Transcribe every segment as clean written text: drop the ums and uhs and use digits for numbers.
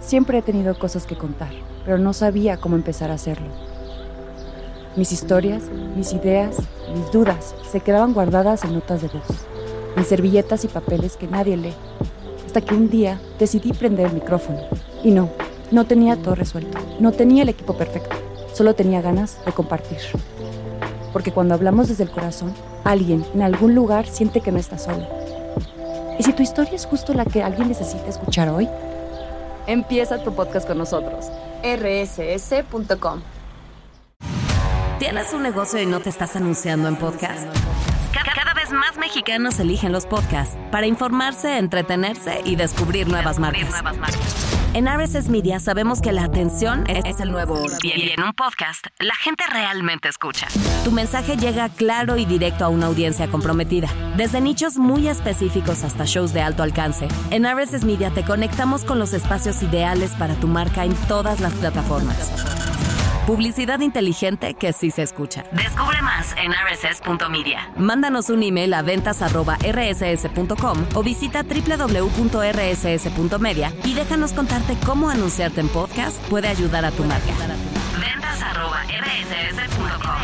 Siempre he tenido cosas que contar, pero no sabía cómo empezar a hacerlo. Mis historias, mis ideas, mis dudas se quedaban guardadas en notas de voz, en servilletas y papeles que nadie lee, hasta que un día decidí prender el micrófono. Y no tenía todo resuelto, no tenía el equipo perfecto, solo tenía ganas de compartir. Porque cuando hablamos desde el corazón, alguien en algún lugar siente que no está solo. ¿Y si tu historia es justo la que alguien necesita escuchar hoy? Empieza tu podcast con nosotros. rss.com. ¿Tienes un negocio y no te estás anunciando en podcast? Cada vez más mexicanos eligen los podcasts para informarse, entretenerse y descubrir nuevas marcas. En RSS Media sabemos que la atención es el nuevo oro. Y en un podcast, la gente realmente escucha. Tu mensaje llega claro y directo a una audiencia comprometida. Desde nichos muy específicos hasta shows de alto alcance, en RSS Media te conectamos con los espacios ideales para tu marca en todas las plataformas. Publicidad inteligente que sí se escucha. Descubre más en rss.media. Mándanos un email a ventas@rss.com o visita www.rss.media y déjanos contarte cómo anunciarte en podcast puede ayudar a tu marca. ventas@rss.com.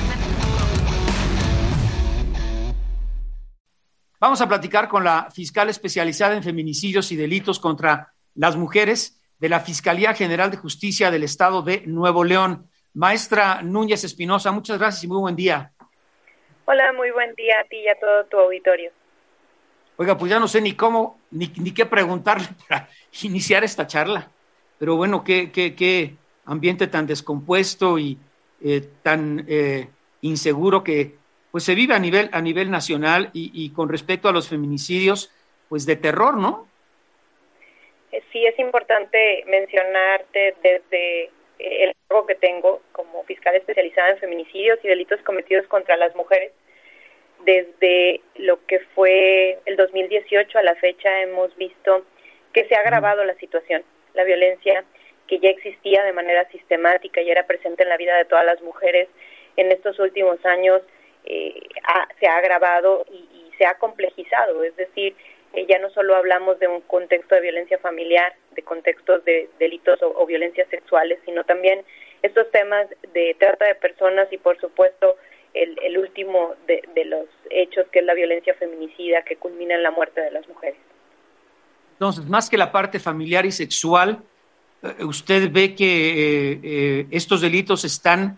Vamos a platicar con la fiscal especializada en feminicidios y delitos contra las mujeres de la Fiscalía General de Justicia del Estado de Nuevo León. Maestra Núñez Espinosa, muchas gracias y muy buen día. Hola, muy buen día a ti y a todo tu auditorio. Oiga, pues ya no sé ni cómo, ni qué preguntarle para iniciar esta charla, pero bueno, qué ambiente tan descompuesto y tan inseguro que pues se vive a nivel nacional y con respecto a los feminicidios, pues de terror, ¿no? Sí, es importante mencionarte desde el cargo que tengo como fiscal especializada en feminicidios y delitos cometidos contra las mujeres. Desde lo que fue el 2018 a la fecha hemos visto que se ha agravado la situación. La violencia que ya existía de manera sistemática y era presente en la vida de todas las mujeres en estos últimos años se ha agravado y se ha complejizado, es decir, ya no solo hablamos de un contexto de violencia familiar, de contextos de delitos o violencias sexuales, sino también estos temas de trata de personas y, por supuesto, el último de los hechos, que es la violencia feminicida, que culmina en la muerte de las mujeres. Entonces, más que la parte familiar y sexual, ¿usted ve que estos delitos se están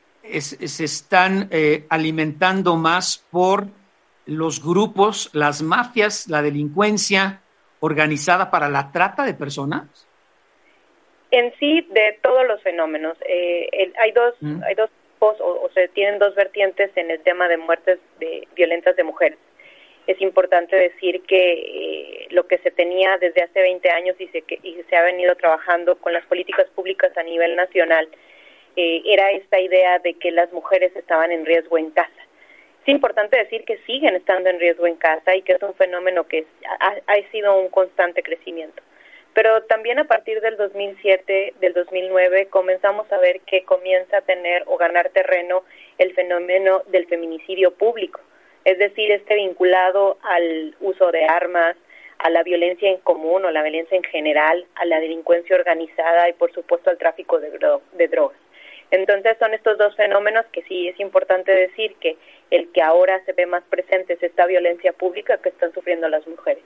alimentando más por los grupos, las mafias, la delincuencia organizada para la trata de personas? En sí, de todos los fenómenos. Hay dos tipos, o se tienen dos vertientes en el tema de muertes violentas de mujeres. Es importante decir que lo que se tenía desde hace 20 años y se ha venido trabajando con las políticas públicas a nivel nacional, era esta idea de que las mujeres estaban en riesgo en casa. Es importante decir que siguen estando en riesgo en casa y que es un fenómeno que ha sido un constante crecimiento. Pero también a partir del 2007, del 2009, comenzamos a ver que comienza a tener o ganar terreno el fenómeno del feminicidio público, es decir, vinculado al uso de armas, a la violencia en común o la violencia en general, a la delincuencia organizada y, por supuesto, al tráfico de drogas. Entonces son estos dos fenómenos que sí es importante decir que el que ahora se ve más presente es esta violencia pública que están sufriendo las mujeres.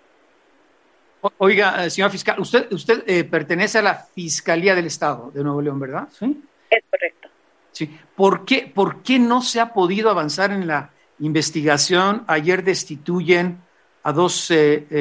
Oiga, señora fiscal, usted pertenece a la Fiscalía del Estado de Nuevo León, ¿verdad? ¿Sí? Es correcto. Sí. ¿Por qué no se ha podido avanzar en la investigación? Ayer destituyen a dos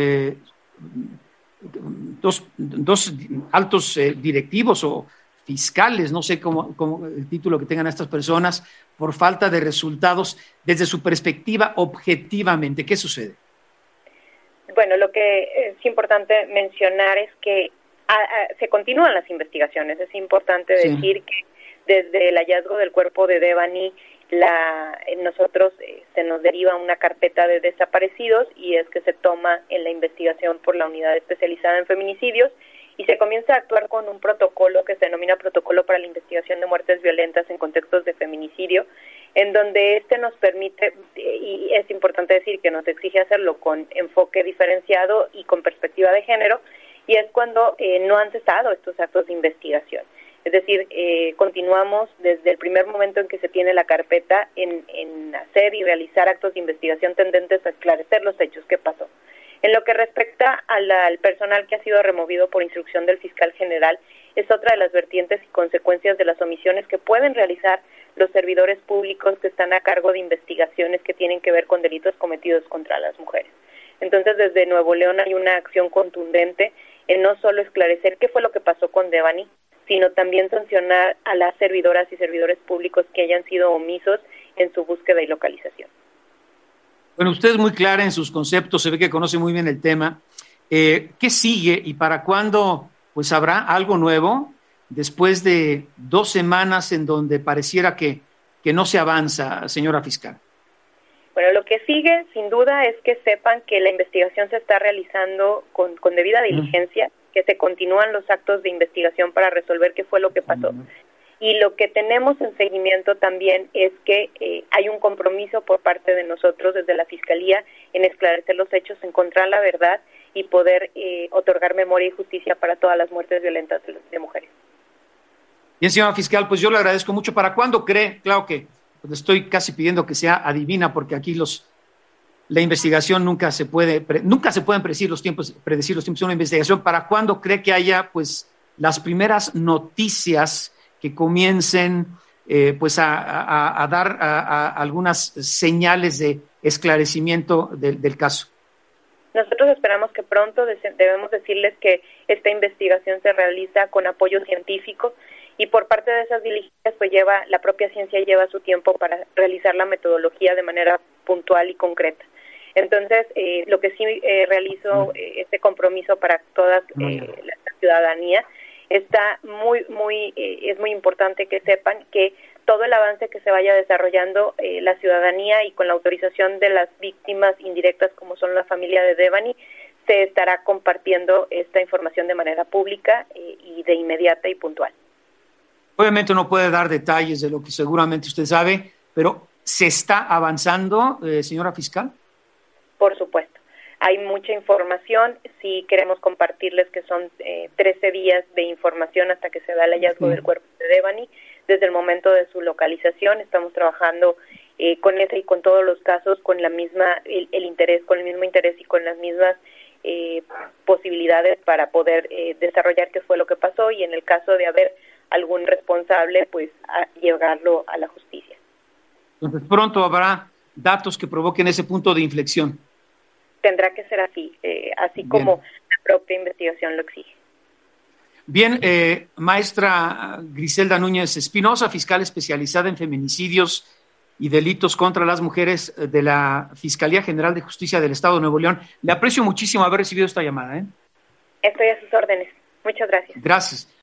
altos directivos o fiscales, no sé cómo el título que tengan estas personas, por falta de resultados desde su perspectiva objetivamente. ¿Qué sucede? Bueno, lo que es importante mencionar es que se continúan las investigaciones. Es importante decir que desde el hallazgo del cuerpo de Devani, nosotros se nos deriva una carpeta de desaparecidos y es que se toma en la investigación por la unidad especializada en feminicidios y se comienza a actuar con un protocolo que se denomina Protocolo para la Investigación de Muertes Violentas en Contextos de Feminicidio, en donde nos permite, y es importante decir que nos exige hacerlo con enfoque diferenciado y con perspectiva de género, y es cuando no han cesado estos actos de investigación. Es decir, continuamos desde el primer momento en que se tiene la carpeta en hacer y realizar actos de investigación tendentes a esclarecer los hechos que pasó. En lo que respecta al personal que ha sido removido por instrucción del fiscal general, es otra de las vertientes y consecuencias de las omisiones que pueden realizar los servidores públicos que están a cargo de investigaciones que tienen que ver con delitos cometidos contra las mujeres. Entonces, desde Nuevo León hay una acción contundente en no solo esclarecer qué fue lo que pasó con Devani, sino también sancionar a las servidoras y servidores públicos que hayan sido omisos en su búsqueda y localización. Bueno, usted es muy clara en sus conceptos, se ve que conoce muy bien el tema. ¿Qué sigue y para cuándo pues habrá algo nuevo después de 2 semanas en donde pareciera que no se avanza, señora fiscal? Bueno, lo que sigue, sin duda, es que sepan que la investigación se está realizando con debida diligencia, que se continúan los actos de investigación para resolver qué fue lo que pasó. Y lo que tenemos en seguimiento también es que hay un compromiso por parte de nosotros desde la Fiscalía en esclarecer los hechos, encontrar la verdad y poder otorgar memoria y justicia para todas las muertes violentas de mujeres. Bien, señora fiscal, pues yo le agradezco mucho. ¿Para cuándo cree? Claro que pues, estoy casi pidiendo que sea adivina, porque aquí la investigación nunca se pueden predecir los tiempos de una investigación. ¿Para cuándo cree que haya pues las primeras noticias que comiencen pues a dar algunas señales de esclarecimiento del caso? Nosotros esperamos que pronto. Debemos decirles que esta investigación se realiza con apoyo científico y por parte de esas diligencias pues la propia ciencia lleva su tiempo para realizar la metodología de manera puntual y concreta. Entonces, lo que sí realizo este compromiso para toda la ciudadanía está es muy importante que sepan que todo el avance que se vaya desarrollando la ciudadanía y con la autorización de las víctimas indirectas como son la familia de Devani, se estará compartiendo esta información de manera pública y de inmediata y puntual. Obviamente no puede dar detalles de lo que seguramente usted sabe, pero ¿se está avanzando, señora fiscal? Por supuesto. Hay mucha información. Sí queremos compartirles que son 13 días de información hasta que se da el hallazgo del cuerpo de Devani. Desde el momento de su localización estamos trabajando con ese y con todos los casos con la misma el interés, con el mismo interés y con las mismas posibilidades para poder desarrollar qué fue lo que pasó y en el caso de haber algún responsable, pues a llevarlo a la justicia. Entonces pronto habrá datos que provoquen ese punto de inflexión. Tendrá que ser así, así como la propia investigación lo exige. Bien, maestra Griselda Núñez Espinosa, fiscal especializada en feminicidios y delitos contra las mujeres de la Fiscalía General de Justicia del Estado de Nuevo León. Le aprecio muchísimo haber recibido esta llamada. Estoy a sus órdenes. Muchas gracias. Gracias.